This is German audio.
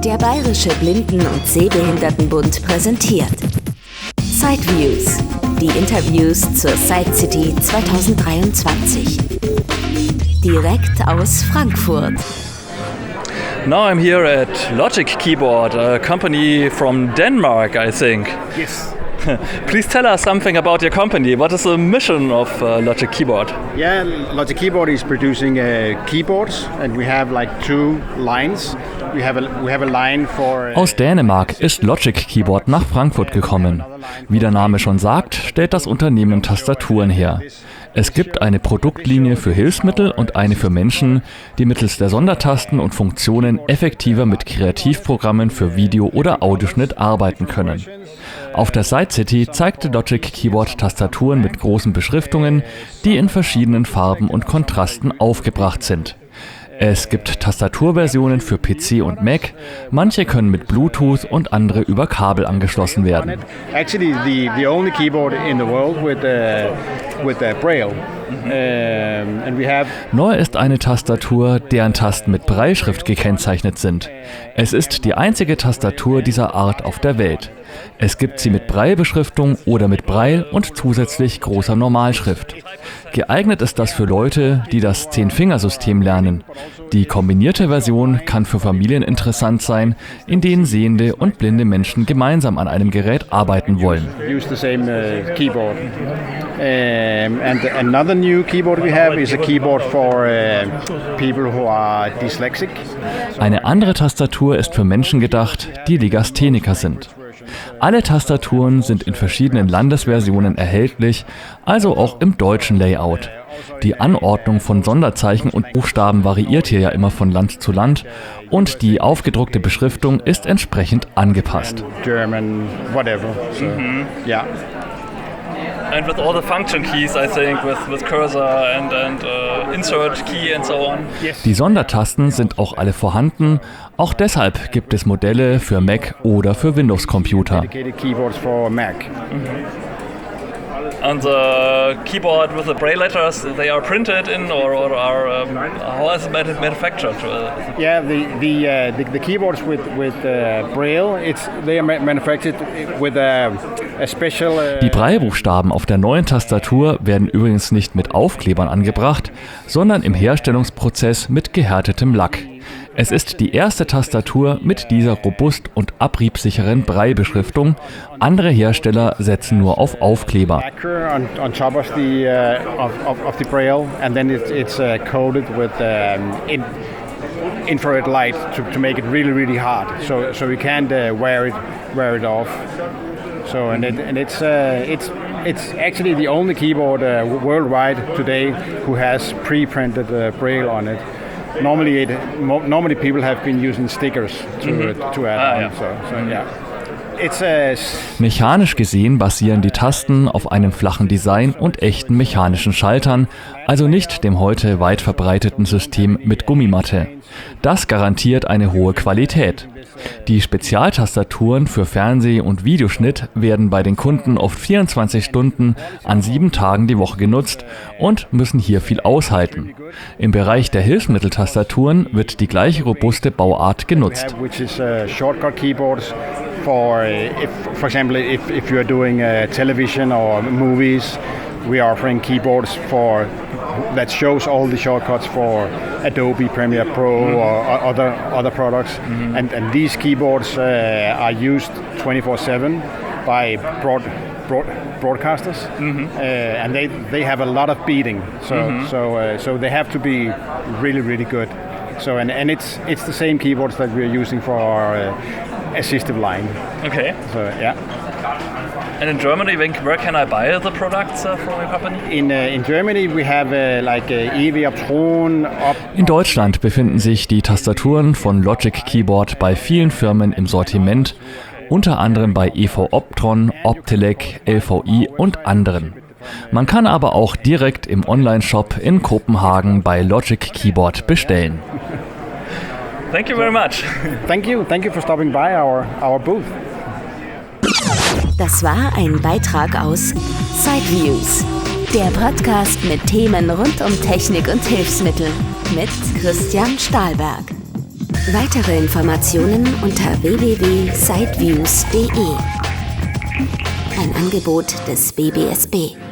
Der Bayerische Blinden- und Sehbehindertenbund präsentiert Sideviews, die Interviews zur Side City 2023. Direkt aus Frankfurt. Now I'm here at Logic Keyboard, a company from Denmark, I think. Yes. Please tell us something about your company. What is the mission of Logic Keyboard? Yeah, Logic Keyboard is producing keyboards, and we have like two lines. We have a line for. Aus Dänemark ist Logic Keyboard nach Frankfurt gekommen. Wie der Name schon sagt, stellt das Unternehmen Tastaturen her. Es gibt eine Produktlinie für Hilfsmittel und eine für Menschen, die mittels der Sondertasten und Funktionen effektiver mit Kreativprogrammen für Video- oder Audioschnitt arbeiten können. Auf der Side City zeigte Logic Keyboard Tastaturen mit großen Beschriftungen, die in verschiedenen Farben und Kontrasten aufgebracht sind. Es gibt Tastaturversionen für PC und Mac, manche können mit Bluetooth und andere über Kabel angeschlossen werden. Actually, the only keyboard in the world with Braille. And we have. Neu ist eine Tastatur, deren Tasten mit Brailleschrift gekennzeichnet sind. Es ist die einzige Tastatur dieser Art auf der Welt. Es gibt sie mit Braillebeschriftung oder mit Braille und zusätzlich großer Normalschrift. Geeignet ist das für Leute, die das 10-Finger-System lernen. Die kombinierte Version kann für Familien interessant sein, in denen sehende und blinde Menschen gemeinsam an einem Gerät arbeiten wollen. Use the same keyboard. And another new keyboard we have is a keyboard for people who are dyslexic. Eine andere Tastatur ist für Menschen gedacht, die Legastheniker sind. Alle Tastaturen sind in verschiedenen Landesversionen erhältlich, also auch im deutschen Layout. Die Anordnung von Sonderzeichen und Buchstaben variiert hier ja immer von Land zu Land und die aufgedruckte Beschriftung ist entsprechend angepasst. German, whatever. So, yeah. And with all the function keys, I think, with cursor and insert key and so on. Die Sondertasten sind auch alle vorhanden. Auch deshalb gibt es Modelle für Mac oder für Windows-Computer. Dedicated keyboards for Mac. And the keyboard with the braille letters, they are printed in or are how is it manufactured? Yeah, the keyboards with Braille, they are manufactured with a special. Die Braillebuchstaben auf der neuen Tastatur werden übrigens nicht mit Aufklebern angebracht, sondern im Herstellungsprozess mit gehärtetem Lack. Es ist die erste Tastatur mit dieser robust und abriebsicheren Braillebeschriftung. Andere Hersteller setzen nur auf Aufkleber. On top of the Braille, and then it's coated with infrared light to make it really hard. So you can't wear it off. So it's actually the only keyboard worldwide today who has pre-printed Braille on it. Normally people have been using stickers to add on. So yeah. Mechanisch gesehen basieren die Tasten auf einem flachen Design und echten mechanischen Schaltern, also nicht dem heute weit verbreiteten System mit Gummimatte. Das garantiert eine hohe Qualität. Die Spezialtastaturen für Fernseh- und Videoschnitt werden bei den Kunden oft 24 Stunden an 7 Tagen die Woche genutzt und müssen hier viel aushalten. Im Bereich der Hilfsmitteltastaturen wird die gleiche robuste Bauart genutzt. For example, if you are doing television or movies, we are offering keyboards that shows all the shortcuts for Adobe Premiere Pro or other products, and these keyboards are used 24/7 by broadcasters, and they have a lot of beating, so they have to be really good. So and it's the same keyboards that we're using for our assistive line. Okay. So yeah. And in Germany, where can I buy the products from your company? In Germany we have EW Optron. In Deutschland befinden sich die Tastaturen von Logic Keyboard bei vielen Firmen im Sortiment, unter anderem bei EV Optron, Optelec, LVI und anderen. Man kann aber auch direkt im Online-Shop in Kopenhagen bei Logic Keyboard bestellen. Thank you very much. Thank you for stopping by our booth. Das war ein Beitrag aus Sideviews, der Podcast mit Themen rund um Technik und Hilfsmittel mit Christian Stahlberg. Weitere Informationen unter www.sideviews.de. Ein Angebot des BBSB.